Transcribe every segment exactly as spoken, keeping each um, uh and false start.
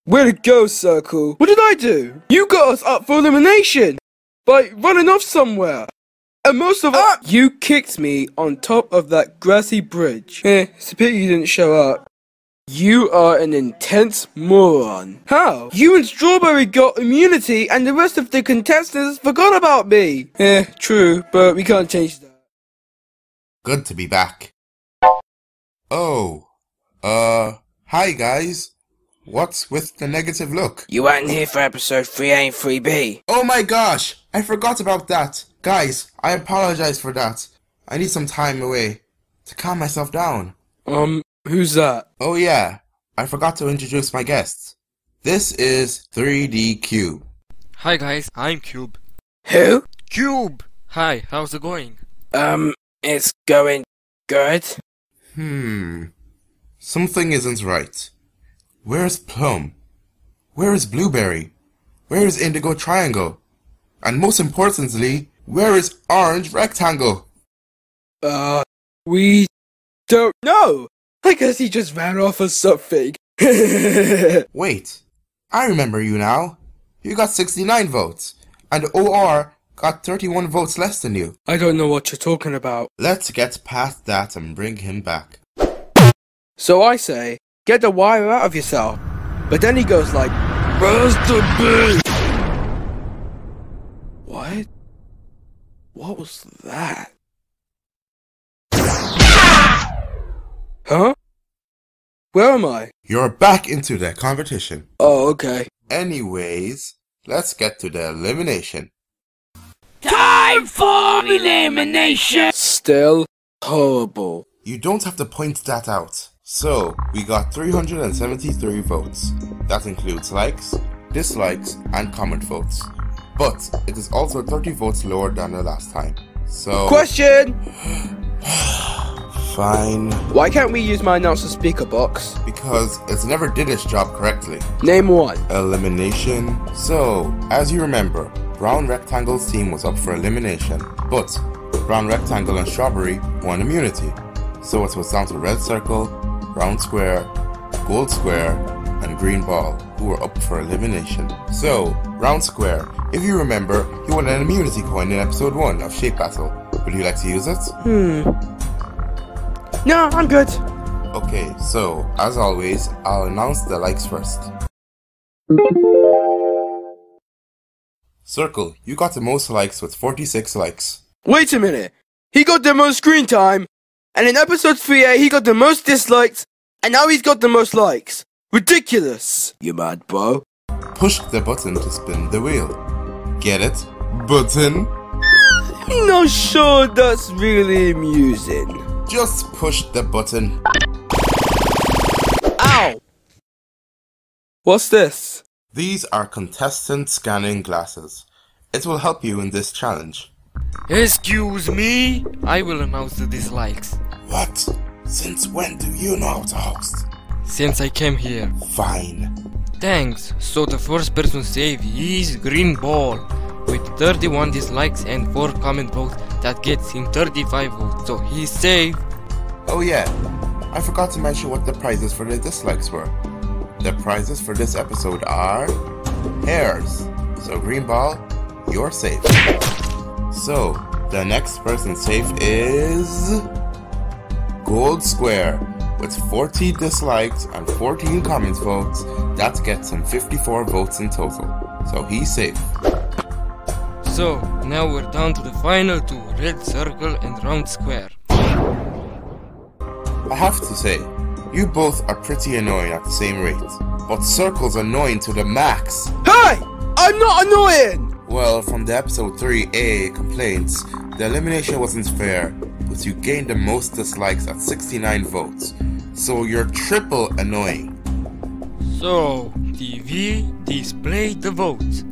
Way to go, Circle. What did I do? You got us up for elimination by running off somewhere. And most of all, you kicked me on top of that grassy bridge. Eh, it's a pity you didn't show up. You are an intense moron. How? You and Strawberry got immunity and the rest of the contestants forgot about me. Eh, true, but we can't change that. Good to be back. Oh, uh, hi guys. What's with the negative look? You weren't here for episode three A and three B. Oh my gosh, I forgot about that. Guys, I apologize for that. I need some time away to calm myself down. Um, who's that? Oh yeah, I forgot to introduce my guests. This is three D Cube. Hi guys, I'm Cube. Who? Cube! Hi, how's it going? Um, it's going good. Hmm, something isn't right. Where's Plum? Where is Blueberry? Where is Indigo Triangle? And most importantly, where is Orange Rectangle? Uh, we don't know. I guess he just ran off or something. Wait, I remember you now. You got sixty-nine votes, and O R got thirty-one votes less than you. I don't know what you're talking about. Let's get past that and bring him back. So I say, get the wire out of yourself. But then he goes like, where's the beat? What? What was that? Huh? Where am I? You're back into the competition. Oh, okay. Anyways, let's get to the elimination. Time for elimination! Still horrible. You don't have to point that out. So, we got three hundred seventy-three votes. That includes likes, dislikes, and comment votes. But, it is also thirty votes lower than the last time. So... Question! Fine. Why can't we use my announcer speaker box? Because it's never did its job correctly. Name one. Elimination. So, as you remember, Brown Rectangle's team was up for elimination, but Brown Rectangle and Strawberry won immunity. So it was down to Red Circle, Round Square, Gold Square, and Green Ball, who were up for elimination. So, Round Square, if you remember, you won an immunity coin in episode one of Shape Battle. Would you like to use it? Hmm. No, I'm good. Okay, so, as always, I'll announce the likes first. Circle, you got the most likes with forty-six likes. Wait a minute. He got the most screen time, and in episode three A he got the most dislikes, and now he's got the most likes. Ridiculous. You mad, bro? Push the button to spin the wheel. Get it? Button? Not sure that's really amusing. Just push the button. Ow! What's this? These are contestant scanning glasses. It will help you in this challenge. Excuse me? I will announce the dislikes. What? Since when do you know how to host? Since I came here. Fine. Thanks. So the first person saved is Green Ball, with thirty-one dislikes and four comment votes. That gets him thirty-five votes, so he's safe. Oh yeah, I forgot to mention what the prizes for the dislikes were. The prizes for this episode are hairs. So Green Ball, you're safe. So, the next person safe is Gold Square. With forty dislikes and fourteen comment votes, that gets him fifty-four votes in total. So he's safe. So, now we're down to the final two, Red Circle and Round Square. I have to say, you both are pretty annoying at the same rate, but Circle's annoying to the max. Hey! I'm not annoying! Well, from the episode three A complaints, the elimination wasn't fair, but you gained the most dislikes at sixty-nine votes, so you're triple annoying. So, T V, display the votes.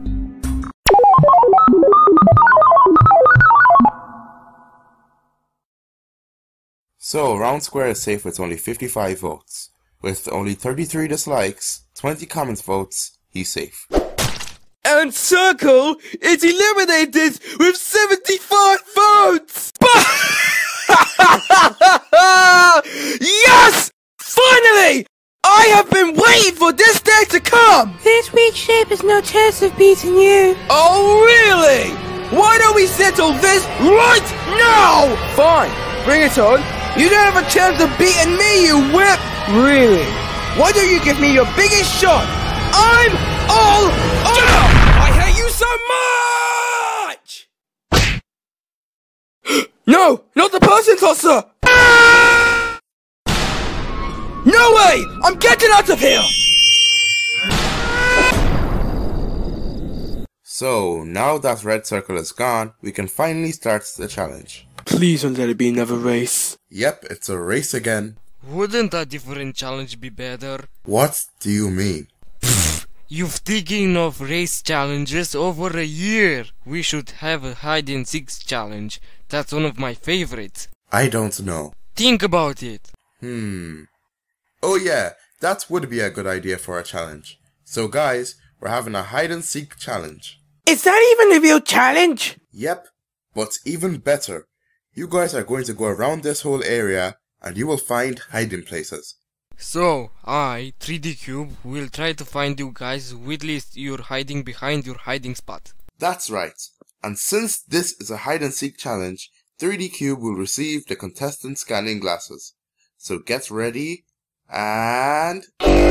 So, Round Square is safe with only fifty-five votes. With only thirty-three dislikes, twenty comments votes, he's safe. And Circle is eliminated with seventy-five votes! Yes! Finally! I have been waiting for this day to come! This weak shape has no chance of beating you. Oh, really? Why don't we settle this right now? Fine, bring it on. You don't have a chance of beating me, you whip! Really? Why don't you give me your biggest shot? I'm all over! I hate you so much! No, not the person tosser! No way! I'm getting out of here! So, now that red circle is gone, we can finally start the challenge. Please don't let it be another race. Yep, it's a race again. Wouldn't a different challenge be better? What do you mean? You've taken off race challenges over a year. We should have a hide and seek challenge. That's one of my favorites. I don't know. Think about it. Hmm. Oh yeah, that would be a good idea for a challenge. So guys, we're having a hide and seek challenge. Is that even a real challenge? Yep, but even better. You guys are going to go around this whole area and you will find hiding places. So, I, three D Cube, will try to find you guys with least you're hiding behind your hiding spot. That's right. And since this is a hide and seek challenge, three D Cube will receive the contestant scanning glasses. So get ready and...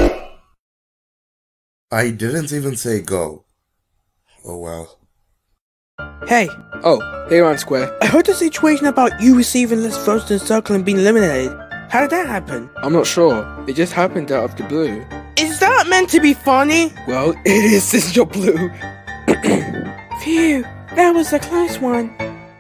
I didn't even say go. Oh well. Hey, Oh, hey Round Square. I heard a situation about you receiving less votes than Circle and being eliminated. How did that happen? I'm not sure. It just happened out of the blue. Is that meant to be funny? Well, it is since you're blue. Phew, that was a close one.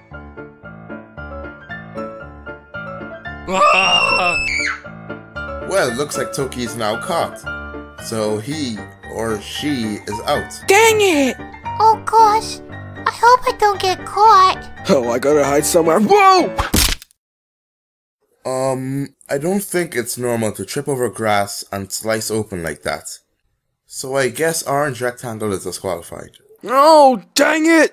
Well, looks like Toki is now caught. So he or she is out. Dang it! Oh gosh, I hope I don't get caught. Oh, I gotta hide somewhere. Whoa! Um, I don't think it's normal to trip over grass and slice open like that. So I guess orange rectangle is disqualified. Oh, dang it!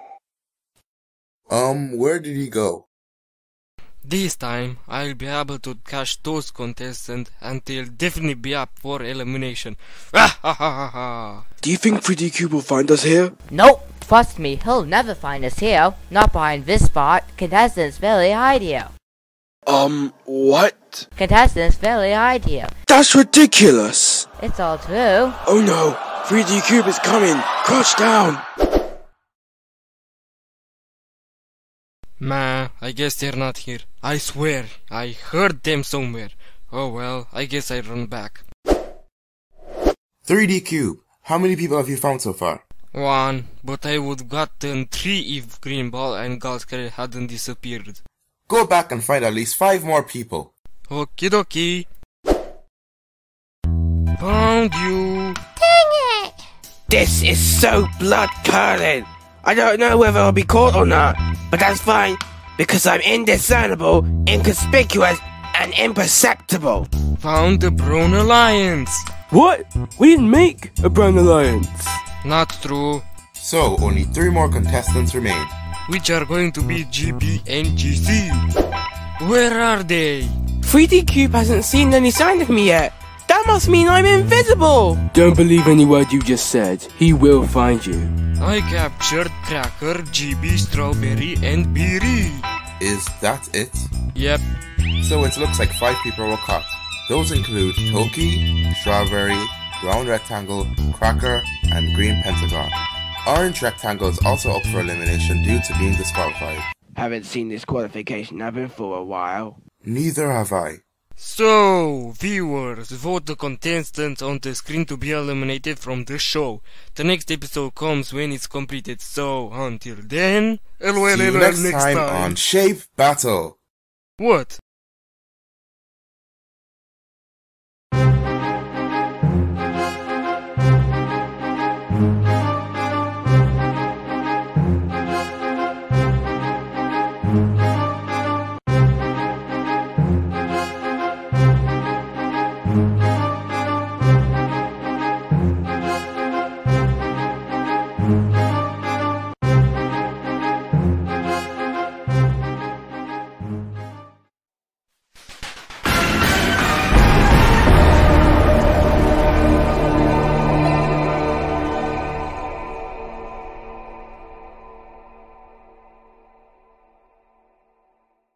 Um, where did he go? This time, I'll be able to catch those contestants and they'll definitely be up for elimination. Ah ha ha ha ha! Do you think three D Cube will find us here? Nope, trust me, he'll never find us here. Not behind this spot. Contestants rarely hide here. Um, what? Contestants rarely hide here. That's ridiculous! It's all true. Oh no! three D Cube is coming! Crouch down! Man, I guess they're not here. I swear, I heard them somewhere. Oh well, I guess I run back. three D Cube, how many people have you found so far? One, but I would gotten three if Green Ball and Galscary hadn't disappeared. Go back and find at least five more people. Okie dokie. Found you. Dang it! This is so blood-curdling. I don't know whether I'll be caught or not, but that's fine, because I'm indiscernible, inconspicuous, and imperceptible. Found the Brown Alliance. What? We didn't make a Brown Alliance. Not true. So, only three more contestants remain. Which are going to be G B and G C. Where are they? three D Cube hasn't seen any sign of me yet. That must mean I'm invisible. Don't believe any word you just said. He will find you. I captured Cracker, G B, Strawberry, and Beery. Is that it? Yep. So it looks like five people were caught. Those include Toki, Strawberry, Brown Rectangle, Cracker, and Green Pentagon. Orange Rectangle is also up for elimination due to being disqualified. Haven't seen this qualification happen for a while. Neither have I. So, viewers, vote the contestants on the screen to be eliminated from the show. The next episode comes when it's completed, so until then, L O L See you L O L next, next time, time. on Shape Battle. What? Thank you.